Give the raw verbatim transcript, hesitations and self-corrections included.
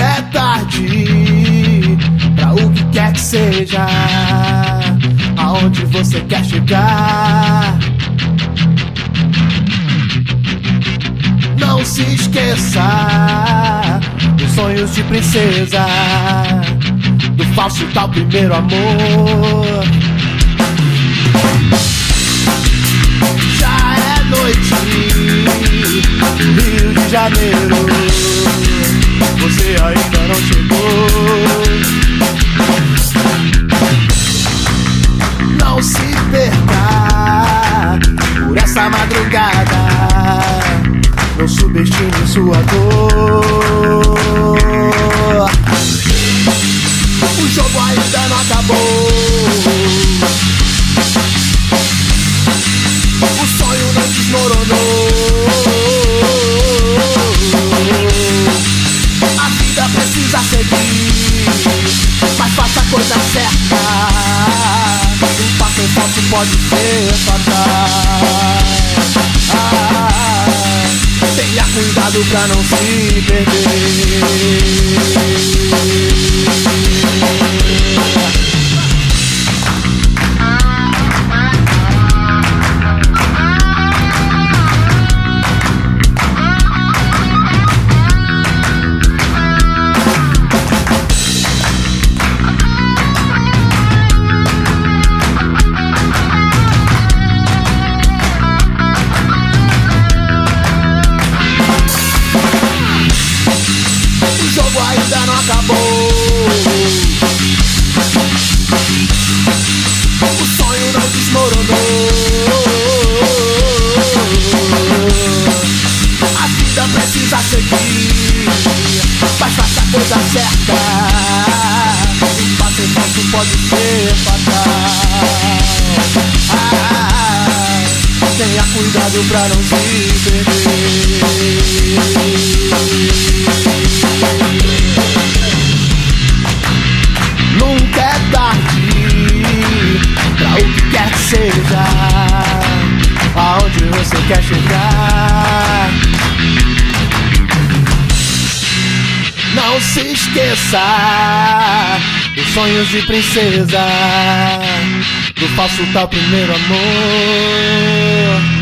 Nunca é tarde pra o que quer que seja, aonde você quer chegar. Não se esqueça dos sonhos de princesa, do falso tal primeiro amor. Já é noite no Rio de Janeiro, você ainda não chegou. Não se perca por essa madrugada, não subestime sua dor. O jogo ainda não acabou, o sonho não desmoronou. A vida precisa seguir, mas faça a coisa certa. Um passo em falso pode ser fatal. Ah, tenha cuidado pra não se perder. O jogo ainda não acabou, o sonho não desmoronou. A vida precisa seguir, mas faça a coisa certa. Um passo em falso pode ser fatal. Ah, tenha cuidado pra não se perder. Nunca é tarde pra o que quer que seja, aonde você quer chegar. Não se esqueça dos sonhos de princesa, do falso tal primeiro amor.